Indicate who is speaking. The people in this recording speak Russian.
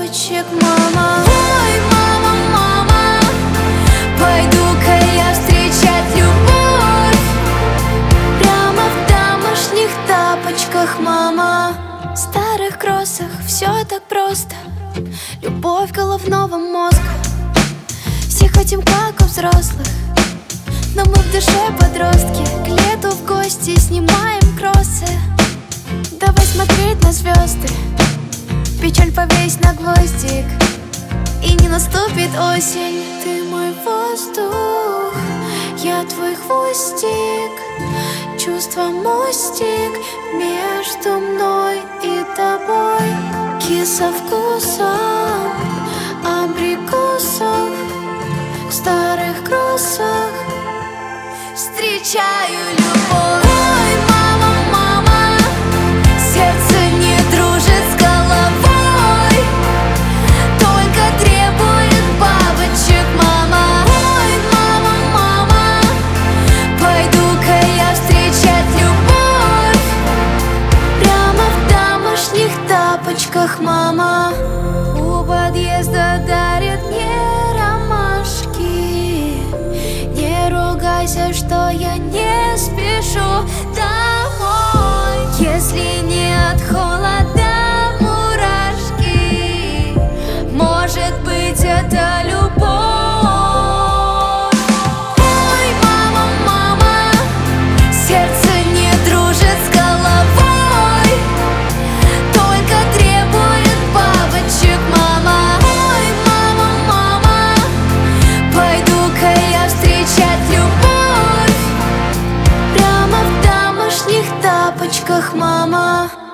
Speaker 1: бабочек, мама. Ой, мама, мама, пойду-ка я встречать любовь прямо в домашних тапочках, мама. В старых кроссах все так просто, любовь головного мозга. Все хотим, как у взрослых, но мы в душе подростки. К лету в гости снимаем кроссы. Давай смотреть на звезды, печаль повесь на гвоздик, и не наступит осень. Ты мой воздух, я твой хвостик, чувство мостик между мной и тобой. Киса вкусом абрикосов в старых кроссах встречаю любовь. Ой, мама, мама, сердце не дружит с головой, только требует бабочек, мама. Ой, мама, мама, пойду-ка я встречать любовь прямо в домашних тапочках, мама. У подъезда дарят мне ромашки. Не ругайся, что я не спешу домой. Если не от холода мурашки, может быть, это любовь. Ой, мама, мама, сердце не дружит с головой, только требует бабочек, мама. Ой, мама, мама, пойду-ка я встречать любовь прямо в домашних тапочках, мама.